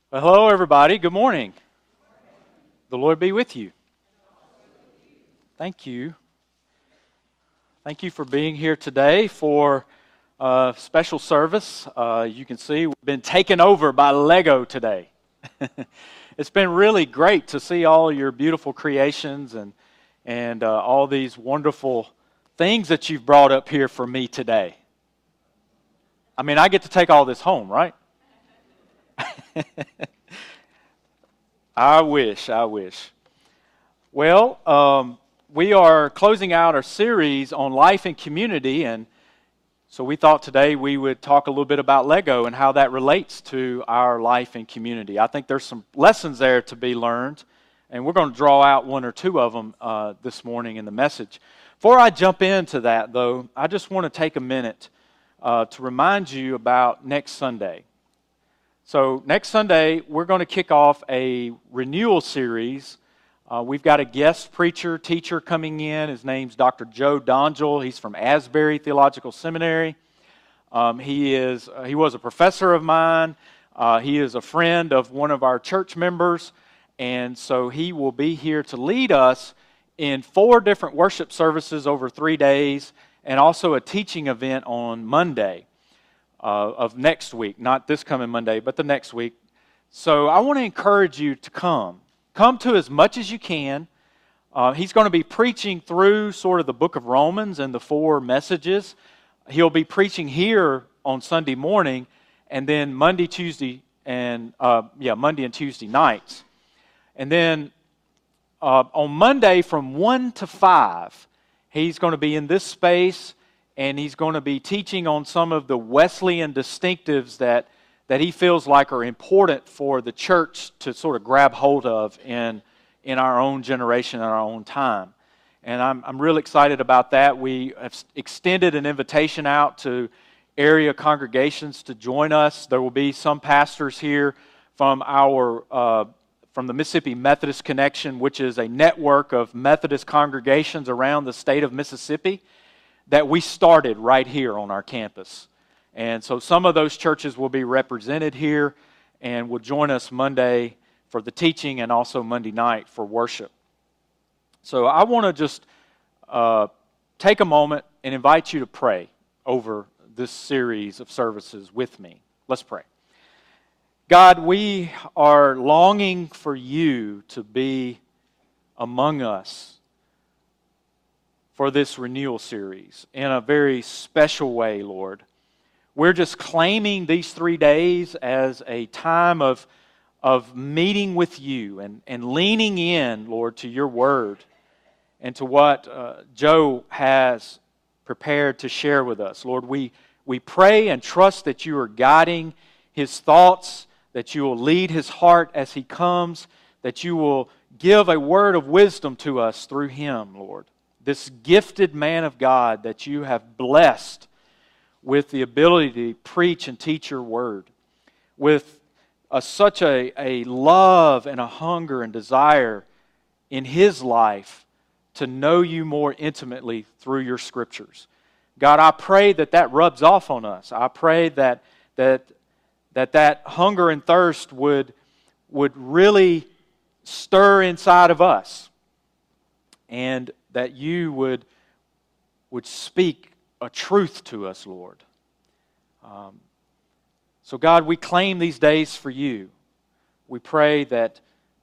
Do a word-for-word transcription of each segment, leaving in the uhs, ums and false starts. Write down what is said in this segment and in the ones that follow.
Well, hello, everybody. Good morning. The Lord be with you. Thank you. Thank you for being here today for a special service. Uh, you can see we've been taken over by Lego today. It's been really great to see all your beautiful creations and, and uh, all these wonderful things that you've brought up here for me today. I mean, I get to take all this home, right? I wish, I wish. Well, um, we are closing out our series on life and community, and so we thought today we would talk a little bit about Lego and how that relates to our life and community. I think there's some lessons there to be learned, and we're going to draw out one or two of them uh, this morning in the message. Before I jump into that, though, I just want to take a minute uh, to remind you about next Sunday. So next Sunday, we're going to kick off a renewal series. Uh, we've got a guest preacher, teacher coming in. His name's Doctor Joe Dongel. He's from Asbury Theological Seminary. Um, he is uh, he was a professor of mine. Uh, he is a friend of one of our church members. And so he will be here to lead us in four different worship services over three days and also a teaching event on Monday. Uh, of next week, not this coming Monday, but the next week. So I want to encourage you to come. Come to as much as you can. Uh, he's going to be preaching through sort of the book of Romans and the four messages. He'll be preaching here on Sunday morning, and then Monday, Tuesday, and uh, yeah, Monday and Tuesday nights. And then uh, on Monday from one to five, he's going to be in this space. And he's going to be teaching on some of the Wesleyan distinctives that, that he feels like are important for the church to sort of grab hold of in, in our own generation and our own time. And I'm, I'm real excited about that. We have extended an invitation out to area congregations to join us. There will be some pastors here from our uh, from the Mississippi Methodist Connection, which is a network of Methodist congregations around the state of Mississippi, that we started right here on our campus. And so some of those churches will be represented here and will join us Monday for the teaching and also Monday night for worship. So I want to just uh, take a moment and invite you to pray over this series of services with me. Let's pray. God, we are longing for you to be among us for this renewal series in a very special way, Lord. We're just claiming these three days as a time of, of meeting with you and, and leaning in, Lord, to your word and to what uh, Joe has prepared to share with us. Lord, we, we pray and trust that you are guiding his thoughts, that you will lead his heart as he comes, that you will give a word of wisdom to us through him, Lord. This gifted man of God that you have blessed with the ability to preach and teach your word, with a, such a, a love and a hunger and desire in his life to know you more intimately through your scriptures. God, I pray that that rubs off on us. I pray that that that, that hunger and thirst would, would really stir inside of us, and that you would, would speak a truth to us, Lord. Um, so God, we claim these days for you. We pray that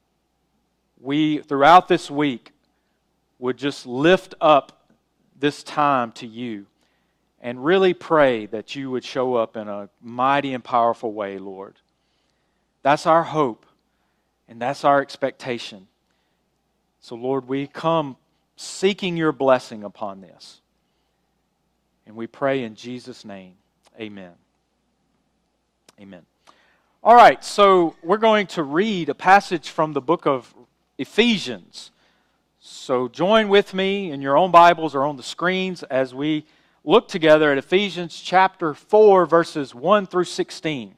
we, throughout this week, would just lift up this time to you and really pray that you would show up in a mighty and powerful way, Lord. That's our hope, and that's our expectation. So Lord, we come seeking your blessing upon this. And we pray in Jesus' name. Amen. Amen. All right, so we're going to read a passage from the book of Ephesians. So join with me in your own Bibles or on the screens as we look together at Ephesians chapter four, verses one through sixteen.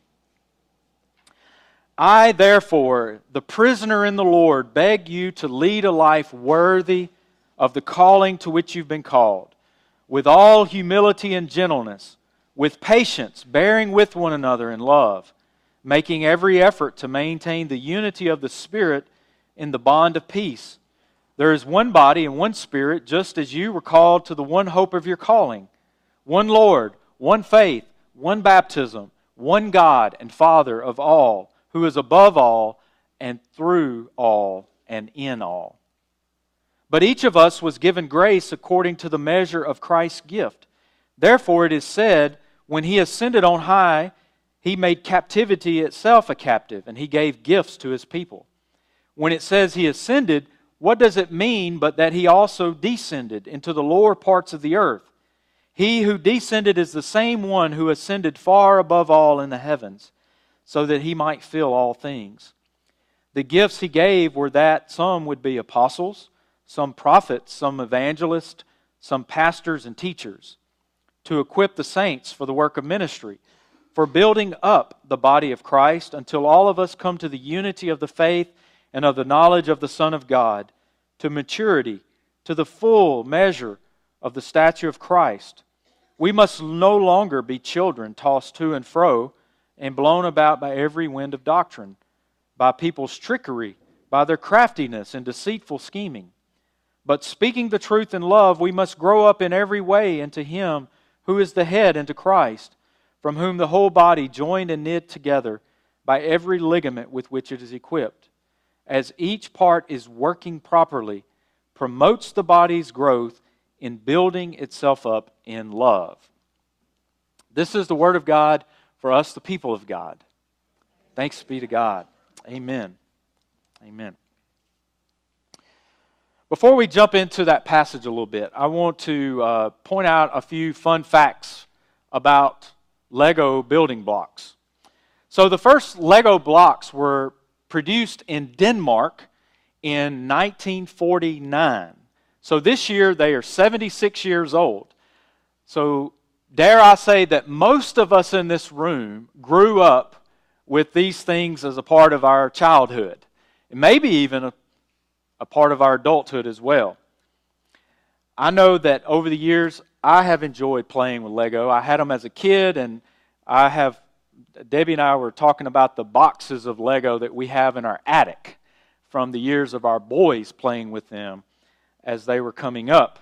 I, therefore, the prisoner in the Lord, beg you to lead a life worthy of the calling to which you've been called, with all humility and gentleness, with patience, bearing with one another in love, making every effort to maintain the unity of the Spirit in the bond of peace. There is one body and one Spirit, just as you were called to the one hope of your calling. One Lord, one faith, one baptism, one God and Father of all, who is above all and through all and in all. But each of us was given grace according to the measure of Christ's gift. Therefore it is said, when He ascended on high, He made captivity itself a captive, and He gave gifts to His people. When it says He ascended, what does it mean but that He also descended into the lower parts of the earth? He who descended is the same one who ascended far above all in the heavens, so that He might fill all things. The gifts He gave were that some would be apostles, some prophets, some evangelists, some pastors and teachers, to equip the saints for the work of ministry, for building up the body of Christ until all of us come to the unity of the faith and of the knowledge of the Son of God, to maturity, to the full measure of the stature of Christ. We must no longer be children tossed to and fro and blown about by every wind of doctrine, by people's trickery, by their craftiness and deceitful scheming. But speaking the truth in love, we must grow up in every way into Him who is the head, into Christ, from whom the whole body, joined and knit together by every ligament with which it is equipped, as each part is working properly, promotes the body's growth in building itself up in love. This is the Word of God for us, the people of God. Thanks be to God. Amen. Amen. Before we jump into that passage a little bit, I want to uh, point out a few fun facts about Lego building blocks. So the first Lego blocks were produced in Denmark in nineteen forty-nine. So this year they are seventy-six years old. So dare I say that most of us in this room grew up with these things as a part of our childhood, and maybe even a, a part of our adulthood as well. I know that over the years I have enjoyed playing with Lego. I had them as a kid, and I have, Debbie and I were talking about the boxes of Lego that we have in our attic from the years of our boys playing with them as they were coming up.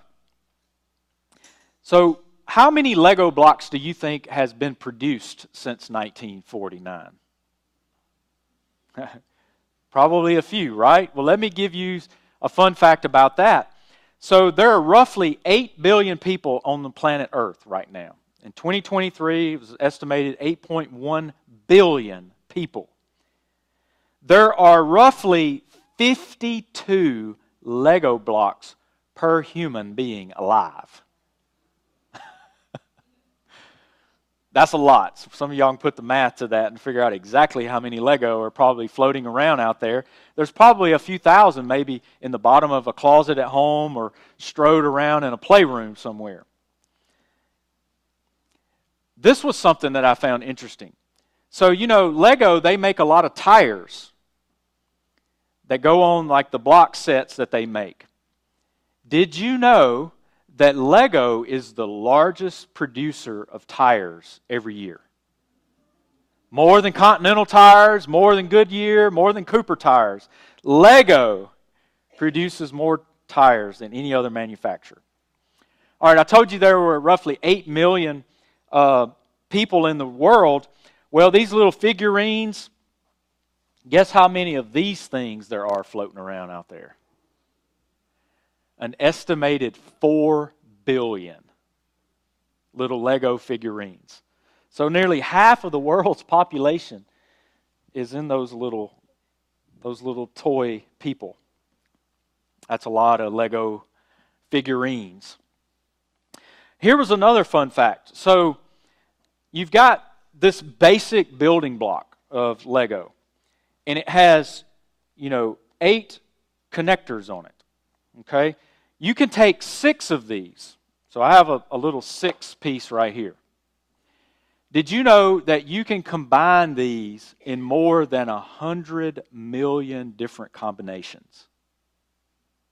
So, how many Lego blocks do you think has been produced since nineteen forty-nine? Probably a few, right? Well, let me give you a fun fact about that. So there are roughly eight billion people on the planet Earth right now. In twenty twenty-three, it was estimated eight point one billion people. There are roughly fifty-two Lego blocks per human being alive. That's a lot. So some of y'all can put the math to that and figure out exactly how many Lego are probably floating around out there. There's probably a few thousand maybe in the bottom of a closet at home or strode around in a playroom somewhere. This was something that I found interesting. So, you know, Lego, they make a lot of tires that go on like the block sets that they make. Did you know that Lego is the largest producer of tires every year? More than Continental Tires, more than Goodyear, more than Cooper Tires. Lego produces more tires than any other manufacturer. All right, I told you there were roughly eight million uh, people in the world. Well, these little figurines, guess how many of these things there are floating around out there? An estimated four billion little Lego figurines. So nearly half of the world's population is in those little, those little toy people. That's a lot of Lego figurines. Here was another fun fact. So you've got this basic building block of Lego, and it has, you know, eight connectors on it. Okay? You can take six of these. So I have a, a little six piece right here. Did you know that you can combine these in more than a hundred million different combinations?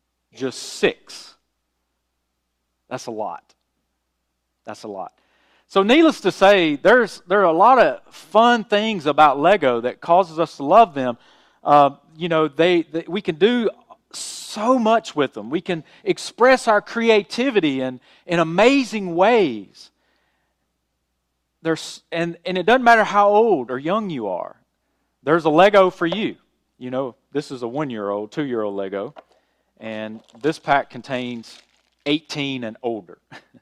Just six. That's a lot. That's a lot. So needless to say, there's there are a lot of fun things about Lego that causes us to love them. Uh, you know, they, they we can do so much with them. We can express our creativity in, in amazing ways. There's, and, and it doesn't matter how old or young you are. There's a Lego for you. You know, this is a one-year-old, two-year-old Lego. And this pack contains eighteen and older.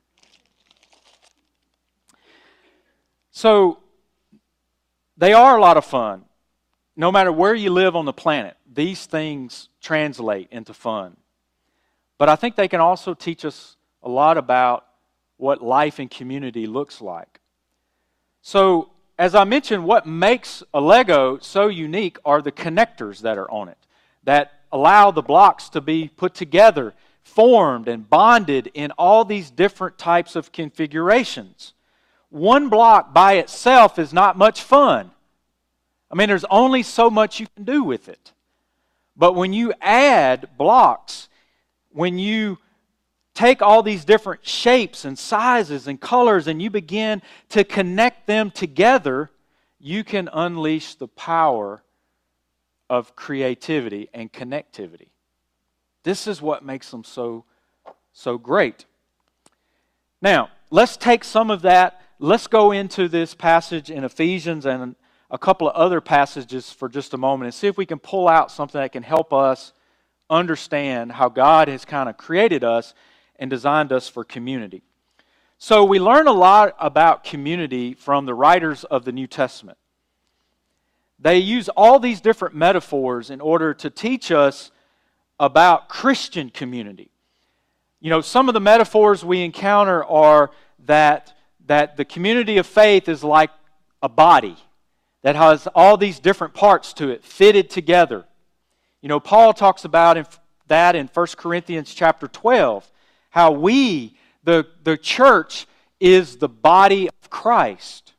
So, they are a lot of fun. No matter where you live on the planet, these things translate into fun. But I think they can also teach us a lot about what life in community looks like. So, as I mentioned, what makes a Lego so unique are the connectors that are on it, that allow the blocks to be put together, formed, and bonded in all these different types of configurations. One block by itself is not much fun. I mean, there's only so much you can do with it. But when you add blocks, when you take all these different shapes and sizes and colors and you begin to connect them together, you can unleash the power of creativity and connectivity. This is what makes them so, so great. Now, let's take some of that. Let's go into this passage in Ephesians and a couple of other passages for just a moment and see if we can pull out something that can help us understand how God has kind of created us and designed us for community. So we learn a lot about community from the writers of the New Testament. They use all these different metaphors in order to teach us about Christian community. You know, some of the metaphors we encounter are that, that the community of faith is like a body that has all these different parts to it, fitted together. You know, Paul talks about in, that in First Corinthians chapter twelve, how we, the, the church, is the body of Christ.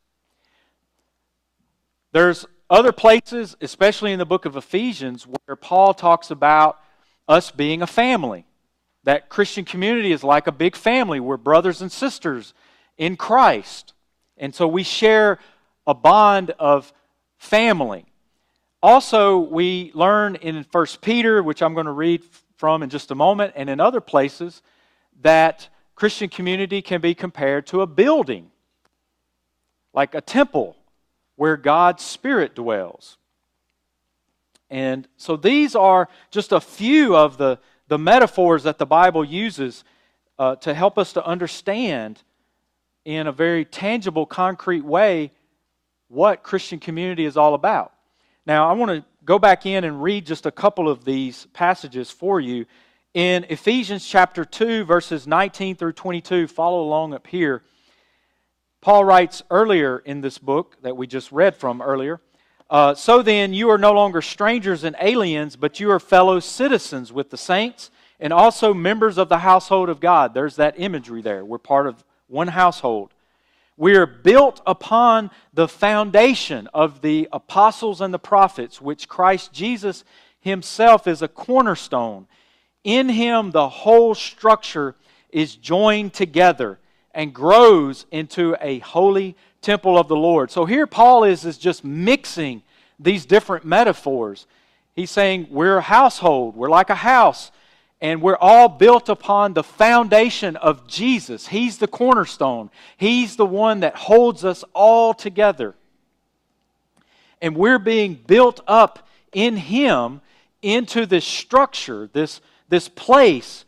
There's other places, especially in the book of Ephesians, where Paul talks about us being a family. That Christian community is like a big family. We're brothers and sisters in Christ. And so we share a bond of family. Also, we learn in First Peter, which I'm going to read from in just a moment, and in other places, that Christian community can be compared to a building, like a temple where God's Spirit dwells. And so these are just a few of the, the metaphors that the Bible uses uh, to help us to understand in a very tangible, concrete way what Christian community is all about. Now, I want to go back in and read just a couple of these passages for you. In Ephesians chapter two, verses nineteen through twenty-two, follow along up here. Paul writes earlier in this book that we just read from earlier, uh, So then you are no longer strangers and aliens, but you are fellow citizens with the saints and also members of the household of God. There's that imagery there. We're part of one household. We are built upon the foundation of the apostles and the prophets, which Christ Jesus Himself is a cornerstone. In Him the whole structure is joined together and grows into a holy temple of the Lord. So here Paul is, is just mixing these different metaphors. He's saying we're a household, we're like a house, and we're all built upon the foundation of Jesus. He's the cornerstone. He's the one that holds us all together. And we're being built up in Him into this structure, this, this place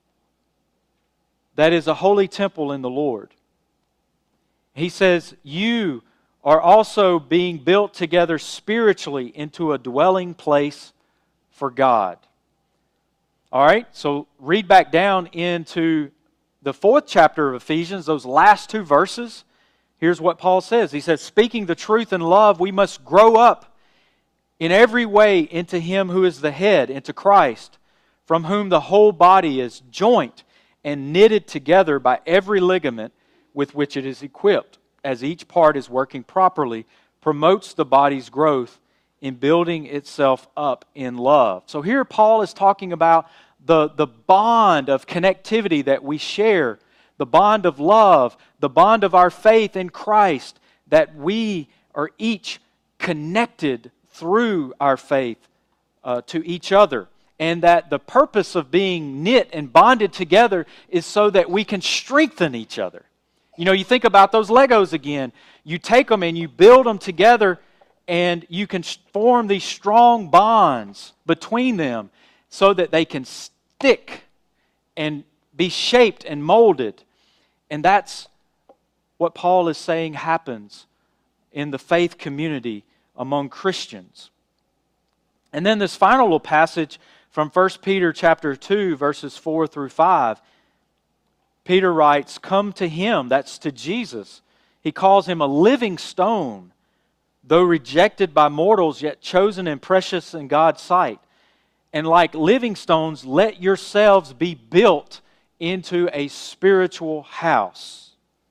that is a holy temple in the Lord. He says, you are also being built together spiritually into a dwelling place for God. All right, so read back down into the fourth chapter of Ephesians, those last two verses. Here's what Paul says. He says, speaking the truth in love, we must grow up in every way into Him who is the head, into Christ, from whom the whole body is joint and knitted together by every ligament with which it is equipped, as each part is working properly, promotes the body's growth in building itself up in love. So here Paul is talking about the, the bond of connectivity that we share, the bond of love, the bond of our faith in Christ, that we are each connected through our faith uh, to each other. And that the purpose of being knit and bonded together is so that we can strengthen each other. You know, you think about those Legos again. You take them and you build them together, and you can form these strong bonds between them so that they can stick and be shaped and molded. And that's what Paul is saying happens in the faith community among Christians. And then this final little passage from First Peter chapter two, verses four through five. Peter writes, "Come to Him," that's to Jesus. He calls Him a living stone, though rejected by mortals, yet chosen and precious in God's sight. And like living stones, let yourselves be built into a spiritual house.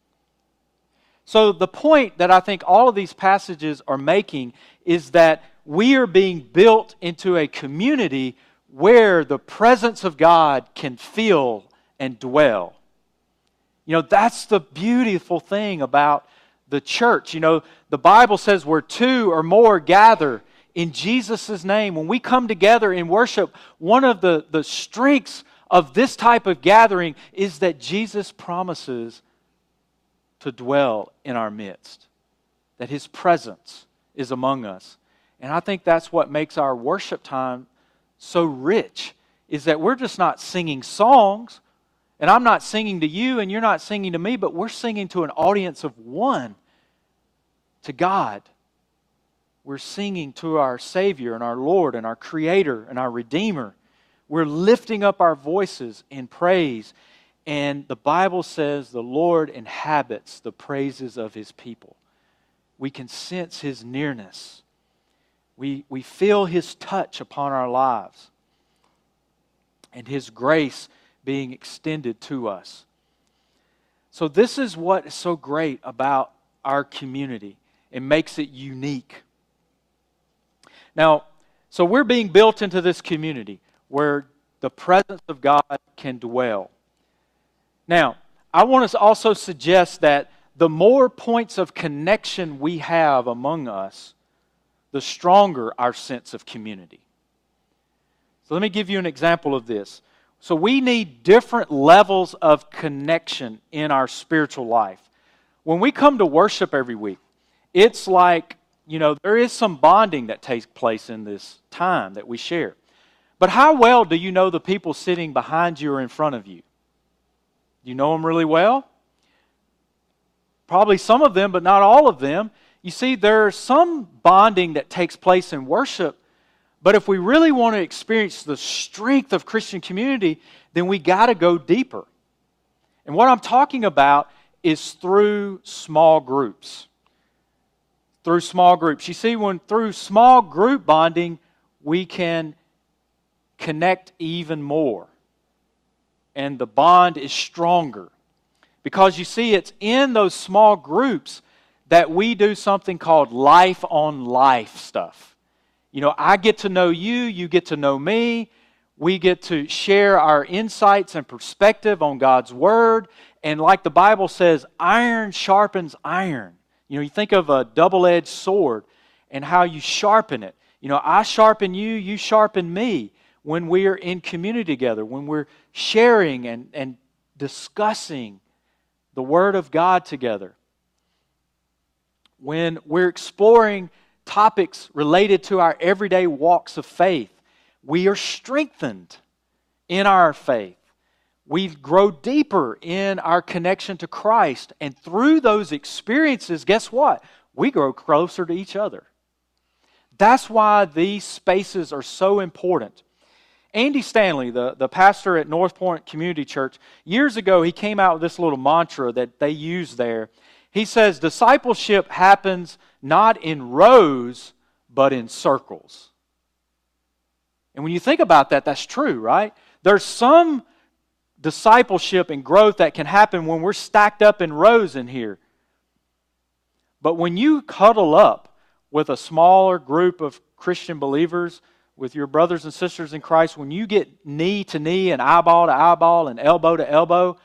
So the point that I think all of these passages are making is that we are being built into a community where the presence of God can feel and dwell. You know, that's the beautiful thing about the church. You know, the Bible says where two or more gather in Jesus' name. When we come together in worship, one of the, the strengths of this type of gathering is that Jesus promises to dwell in our midst, that His presence is among us. And I think that's what makes our worship time so rich, is that we're just not singing songs, and I'm not singing to you and you're not singing to me, but we're singing to an audience of one, to God. We're singing to our Savior and our Lord and our Creator and our Redeemer. We're lifting up our voices in praise. And the Bible says the Lord inhabits the praises of His people. We can sense His nearness. We, we feel His touch upon our lives and His grace being extended to us. So this is what is so great about our community. It makes it unique. Now, so we're being built into this community where the presence of God can dwell. Now, I want to also suggest that the more points of connection we have among us, the stronger our sense of community. So let me give you an example of this. So we need different levels of connection in our spiritual life. When we come to worship every week, it's like, you know, there is some bonding that takes place in this time that we share. But how well do you know the people sitting behind you or in front of you? Do you know them really well? Probably some of them, but not all of them. You see, there's some bonding that takes place in worship, but if we really want to experience the strength of Christian community, then we got to go deeper. And what I'm talking about is through small groups. Through small groups. You see, when through small group bonding, we can connect even more. And the bond is stronger. Because you see, it's in those small groups that we do something called life on life stuff. You know, I get to know you, you get to know me. We get to share our insights and perspective on God's Word. And like the Bible says, iron sharpens iron. You know, you think of a double-edged sword and how you sharpen it. You know, I sharpen you, you sharpen me when we are in community together, when we're sharing and, and discussing the Word of God together. When we're exploring topics related to our everyday walks of faith, we are strengthened in our faith. We grow deeper in our connection to Christ. And through those experiences, guess what? We grow closer to each other. That's why these spaces are so important. Andy Stanley, the, the pastor at North Point Community Church, years ago he came out with this little mantra that they use there. He says, discipleship happens not in rows, but in circles. And when you think about that, that's true, right? There's some discipleship and growth that can happen when we're stacked up in rows in here. But when you cuddle up with a smaller group of Christian believers, with your brothers and sisters in Christ, when you get knee to knee and eyeball to eyeball and elbow to elbow,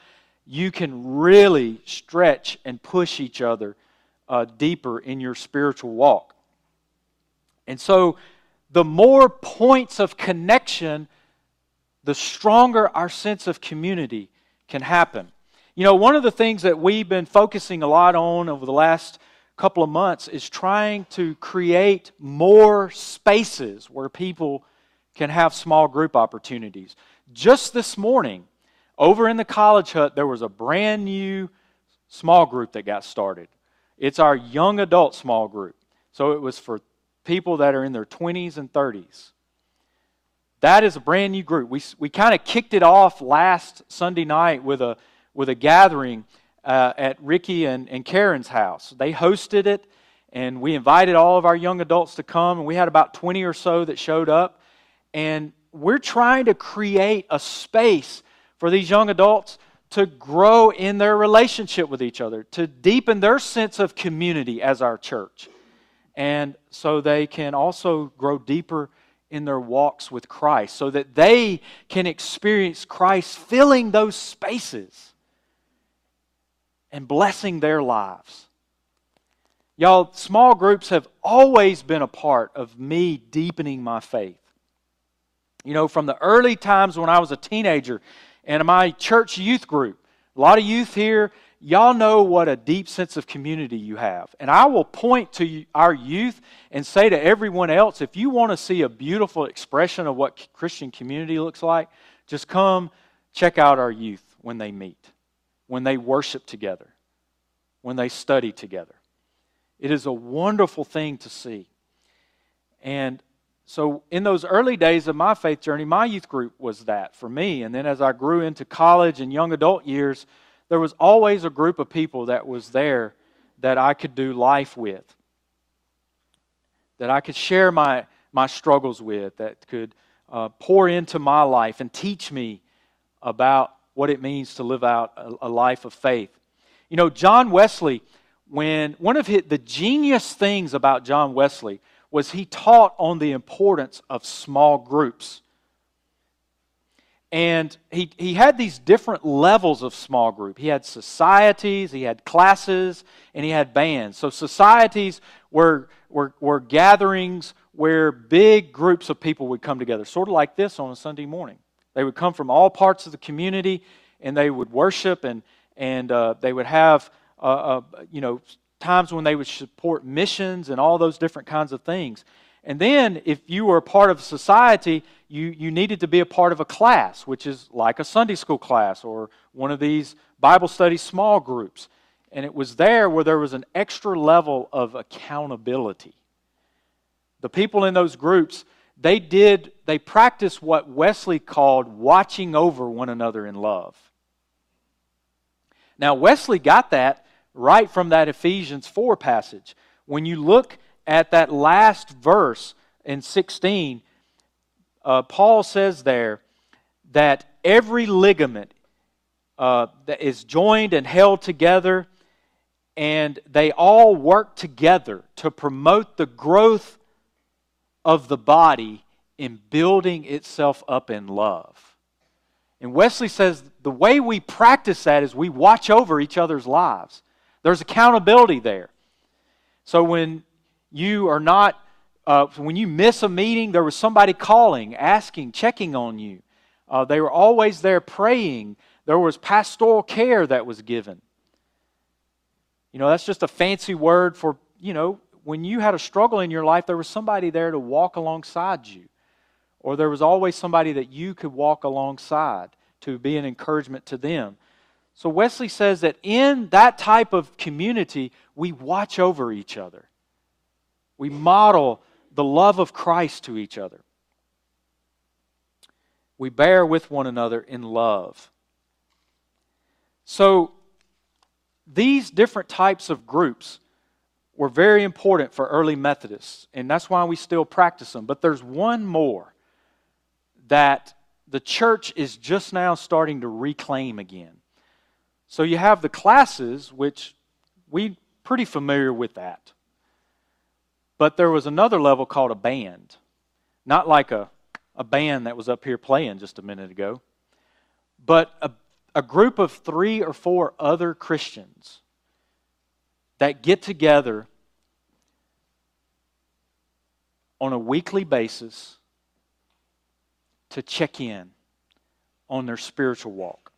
you can really stretch and push each other uh, deeper in your spiritual walk. And so the more points of connection, the stronger our sense of community can happen. You know, one of the things that we've been focusing a lot on over the last couple of months is trying to create more spaces where people can have small group opportunities. Just this morning, over in the College Hut, there was a brand new small group that got started. It's our young adult small group. So it was for people that are in their twenties and thirties. That is a brand new group. We we kind of kicked it off last Sunday night with a with a gathering uh, at Ricky and, and Karen's house. They hosted it, and we invited all of our young adults to come, and we had about twenty or so that showed up. And we're trying to create a space for these young adults to grow in their relationship with each other, to deepen their sense of community as our church. And so they can also grow deeper in their walks with Christ, so that they can experience Christ filling those spaces and blessing their lives. Y'all, small groups have always been a part of me deepening my faith. You know, from the early times when I was a teenager and in my church youth group, a lot of youth here, y'all know what a deep sense of community you have. And I will point to our youth and say to everyone else, if you want to see a beautiful expression of what Christian community looks like, just come check out our youth when they meet, when they worship together, when they study together. It is a wonderful thing to see. And so in those early days of my faith journey, my youth group was that for me. And then as I grew into college and young adult years, there was always a group of people that was there that I could do life with, that I could share my, my struggles with, that could uh, pour into my life and teach me about what it means to live out a, a life of faith. You know, John Wesley, when one of his, the genius things about John Wesley was he taught on the importance of small groups. And he, he had these different levels of small group. He had societies, he had classes, and he had bands. So societies were, were, were gatherings where big groups of people would come together, sort of like this on a Sunday morning. They would come from all parts of the community, and they would worship, and, and uh, they would have uh, uh, you know, times when they would support missions and all those different kinds of things. And then if you were a part of society, you, you needed to be a part of a class, which is like a Sunday school class or one of these Bible study small groups. And it was there where there was an extra level of accountability. The people in those groups, they did, they practiced what Wesley called watching over one another in love. Now Wesley got that right from that Ephesians four passage. When you look at that last verse in sixteen, uh, Paul says there that every ligament uh, that is joined and held together, and they all work together to promote the growth of the body in building itself up in love. And Wesley says the way we practice that is we watch over each other's lives. There's accountability there. So when you are not, uh, when you miss a meeting, there was somebody calling, asking, checking on you. Uh, they were always there praying. There was pastoral care that was given. You know, that's just a fancy word for, you know, when you had a struggle in your life, there was somebody there to walk alongside you. Or there was always somebody that you could walk alongside to be an encouragement to them. So Wesley says that in that type of community, we watch over each other. We model the love of Christ to each other. We bear with one another in love. So these different types of groups were very important for early Methodists, and that's why we still practice them. But there's one more that the church is just now starting to reclaim again. So you have the classes, which we're pretty familiar with that. But there was another level called a band. Not like a, a band that was up here playing just a minute ago. But a, a group of three or four other Christians that get together on a weekly basis to check in on their spiritual walk.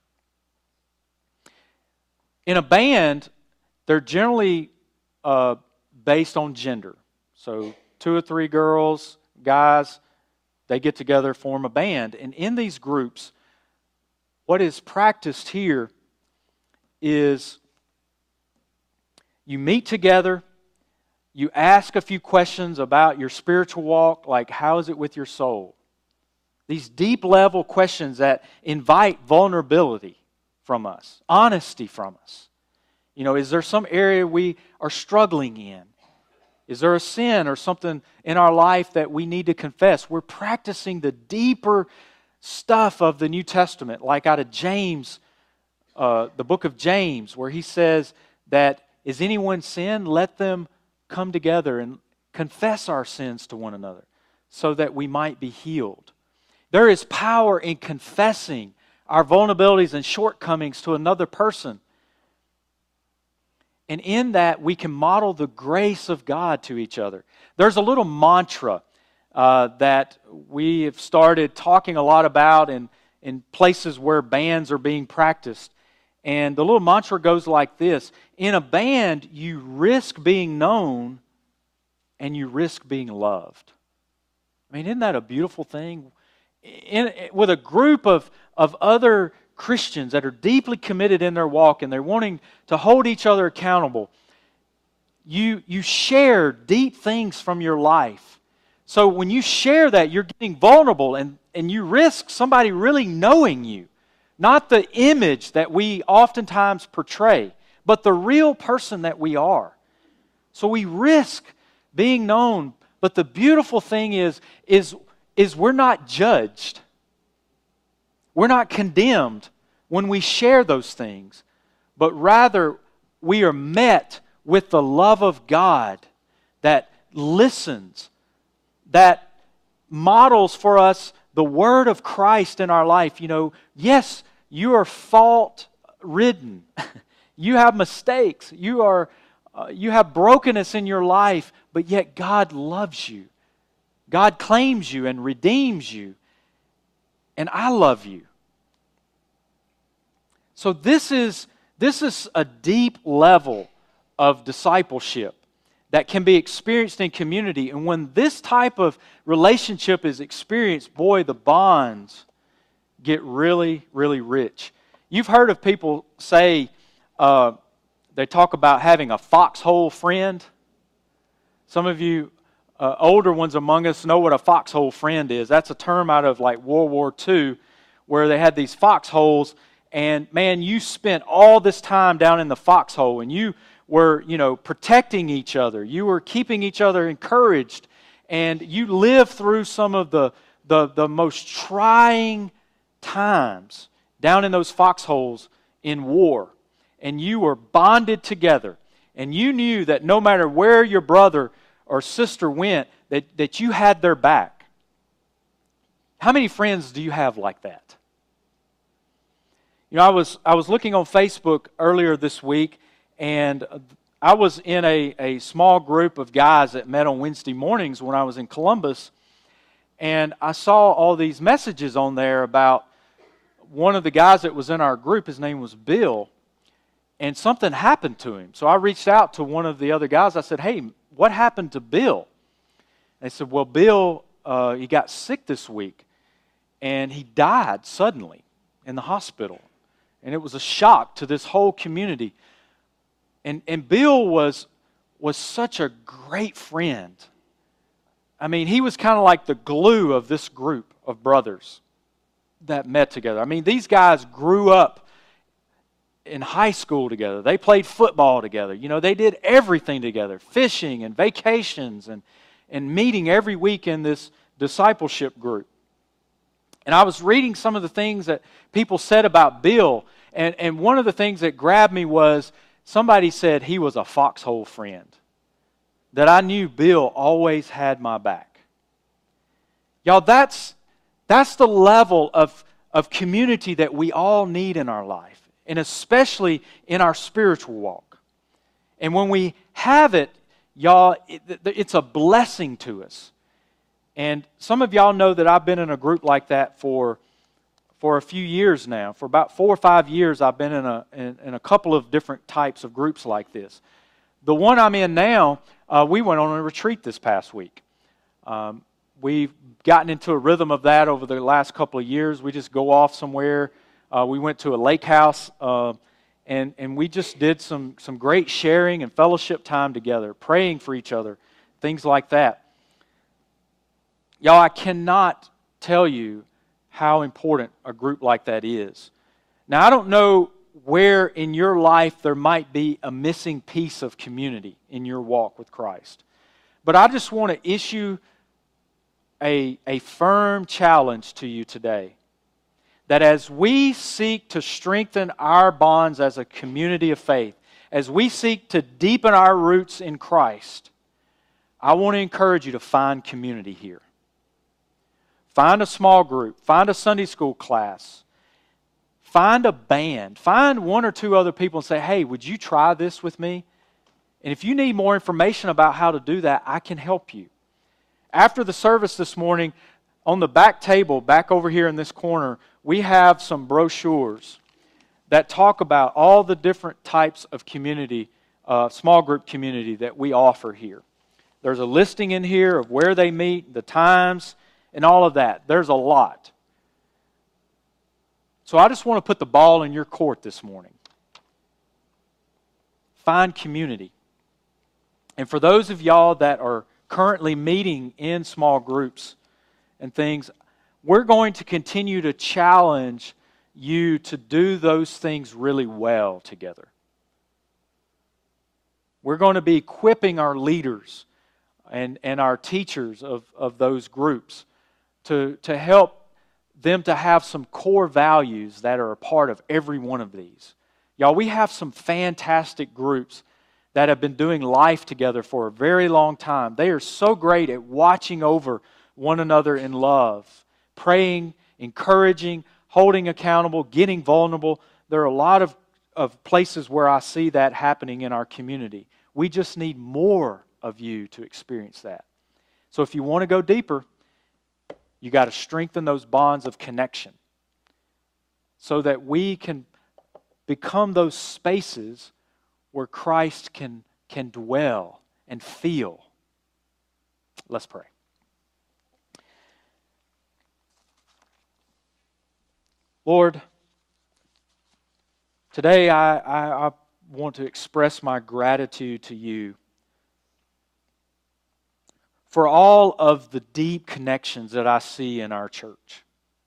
In a band, they're generally uh, based on gender. So two or three girls, guys, they get together, form a band. And in these groups, what is practiced here is you meet together, you ask a few questions about your spiritual walk, like how is it with your soul? These deep level questions that invite vulnerability from us, honesty from us. You know, is there some area we are struggling in? Is there a sin or something in our life that we need to confess? We're practicing the deeper stuff of the New Testament, like out of James, uh, the book of James, where he says that, is anyone sin? Let them come together and confess our sins to one another so that we might be healed. There is power in confessing our vulnerabilities and shortcomings to another person. And in that, we can model the grace of God to each other. There's a little mantra uh, that we have started talking a lot about in, in places where bands are being practiced. And the little mantra goes like this. In a band, you risk being known and you risk being loved. I mean, isn't that a beautiful thing? In, with a group of, of other Christians that are deeply committed in their walk and they're wanting to hold each other accountable, you, you share deep things from your life. So when you share that, you're getting vulnerable and, and you risk somebody really knowing you. Not the image that we oftentimes portray, but the real person that we are. So we risk being known, but the beautiful thing is, is, is we're not judged. We're not condemned when we share those things, but rather we are met with the love of God that listens, that models for us the word of Christ in our life. You know, yes, you are fault-ridden. You have mistakes. You are, uh, you have brokenness in your life, but yet God loves you. God claims you and redeems you. And I love you. So this is, this is a deep level of discipleship that can be experienced in community. And when this type of relationship is experienced, boy, the bonds get really, really rich. You've heard of people say, uh, they talk about having a foxhole friend. Some of you uh, older ones among us know what a foxhole friend is. That's a term out of like World War Two where they had these foxholes. And man, you spent all this time down in the foxhole and you were, you know, protecting each other. You were keeping each other encouraged. And you lived through some of the, the, the most trying times down in those foxholes in war. And you were bonded together. And you knew that no matter where your brother or sister went, that, that you had their back. How many friends do you have like that? You know, I was I was looking on Facebook earlier this week, and I was in a, a small group of guys that met on Wednesday mornings when I was in Columbus, and I saw all these messages on there about one of the guys that was in our group. His name was Bill, and something happened to him. So I reached out to one of the other guys. I said, hey, what happened to Bill? They said, well, Bill, uh, he got sick this week, and he died suddenly in the hospital. And it was a shock to this whole community. And, and Bill was, was such a great friend. I mean, he was kind of like the glue of this group of brothers that met together. I mean, these guys grew up in high school together. They played football together. You know, they did everything together. Fishing and vacations and, and meeting every week in this discipleship group. And I was reading some of the things that people said about Bill, and, and one of the things that grabbed me was somebody said he was a foxhole friend, that I knew Bill always had my back. Y'all, that's, that's the level of, of community that we all need in our life, and especially in our spiritual walk. And when we have it, y'all, it, it's a blessing to us. And some of y'all know that I've been in a group like that for, for a few years now. For about four or five years, I've been in a, in, in a couple of different types of groups like this. The one I'm in now, uh, we went on a retreat this past week. Um, we've gotten into a rhythm of that over the last couple of years. We just go off somewhere. Uh, we went to a lake house, uh, and, and we just did some, some great sharing and fellowship time together, praying for each other, things like that. Y'all, I cannot tell you how important a group like that is. Now, I don't know where in your life there might be a missing piece of community in your walk with Christ. But I just want to issue a, a firm challenge to you today, that as we seek to strengthen our bonds as a community of faith, as we seek to deepen our roots in Christ, I want to encourage you to find community here. Find a small group. Find a Sunday school class. Find a band. Find one or two other people and say, hey, would you try this with me? And if you need more information about how to do that, I can help you. After the service this morning, on the back table, back over here in this corner, we have some brochures that talk about all the different types of community, uh, small group community that we offer here. There's a listing in here of where they meet, the times, and all of that. There's a lot. So I just want to put the ball in your court this morning. Find community. And for those of y'all that are currently meeting in small groups and things, we're going to continue to challenge you to do those things really well together. We're going to be equipping our leaders and, and our teachers of, of those groups to, to help them to have some core values that are a part of every one of these. Y'all, we have some fantastic groups that have been doing life together for a very long time. They are so great at watching over one another in love, praying, encouraging, holding accountable, getting vulnerable. There are a lot of, of places where I see that happening in our community. We just need more of you to experience that. So if you want to go deeper, you got to strengthen those bonds of connection so that we can become those spaces where Christ can, can dwell and feel. Let's pray. Lord, today I, I, I want to express my gratitude to you for all of the deep connections that I see in our church.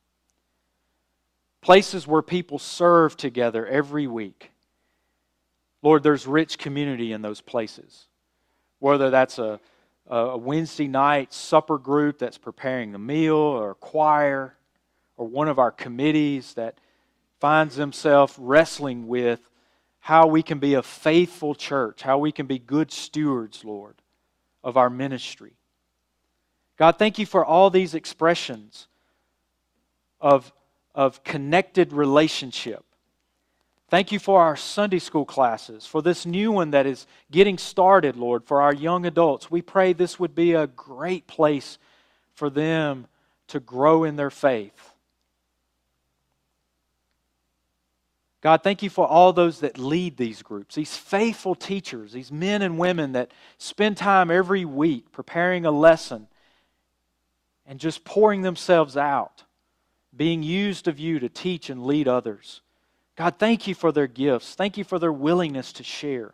Places where people serve together every week. Lord, there's rich community in those places. Whether that's a, a Wednesday night supper group that's preparing the meal, or a choir, or one of our committees that finds themselves wrestling with how we can be a faithful church, how we can be good stewards, Lord, of our ministry. God, thank you for all these expressions of, of connected relationship. Thank you for our Sunday school classes, for this new one that is getting started, Lord, for our young adults. We pray this would be a great place for them to grow in their faith. God, thank you for all those that lead these groups, these faithful teachers, these men and women that spend time every week preparing a lesson and just pouring themselves out, being used of you to teach and lead others. God, thank you for their gifts. Thank you for their willingness to share.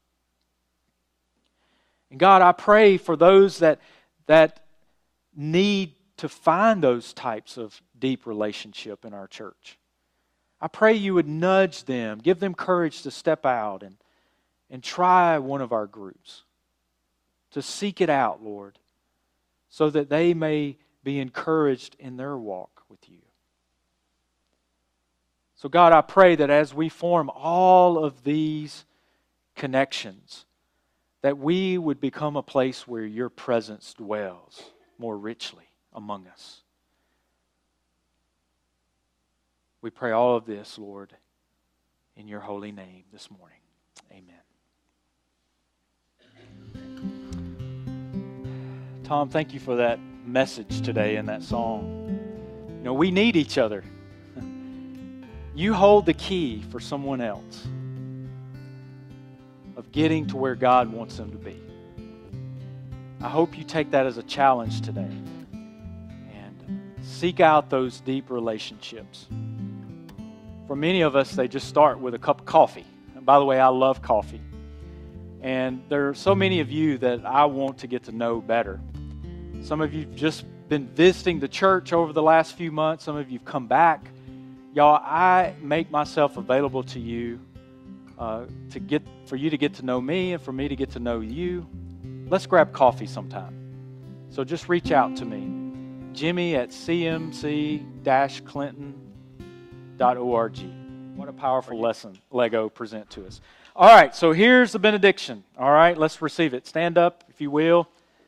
And God, I pray for those that, that need to find those types of deep relationship in our church. I pray you would nudge them, give them courage to step out and, and try one of our groups, to seek it out, Lord, so that they may be encouraged in their walk with you. So God, I pray that as we form all of these connections, that we would become a place where your presence dwells more richly among us. We pray all of this, Lord, in your holy name this morning. Amen. Tom, thank you for that message today and that song. You know, we need each other. You hold the key for someone else of getting to where God wants them to be. I hope you take that as a challenge today and seek out those deep relationships. For many of us, they just start with a cup of coffee. And by the way, I love coffee. And there are so many of you that I want to get to know better. Some of you have just been visiting the church over the last few months. Some of you have come back. Y'all, I make myself available to you uh, to get for you to get to know me and for me to get to know you. Let's grab coffee sometime. So just reach out to me. Jimmy at c m c dash clinton dot org. What a powerful lesson Lego present to us. All right, so here's the benediction. All right, let's receive it. Stand up, if you will.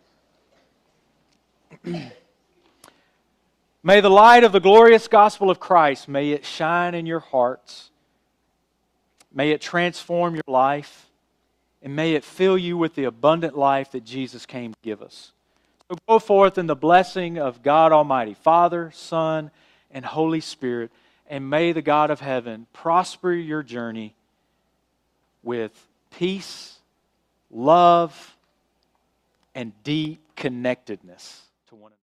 May the light of the glorious gospel of Christ, may it shine in your hearts. May it transform your life. And may it fill you with the abundant life that Jesus came to give us. So go forth in the blessing of God Almighty, Father, Son, and Holy Spirit. And may the God of heaven prosper your journey with peace, love, and deep connectedness to one another.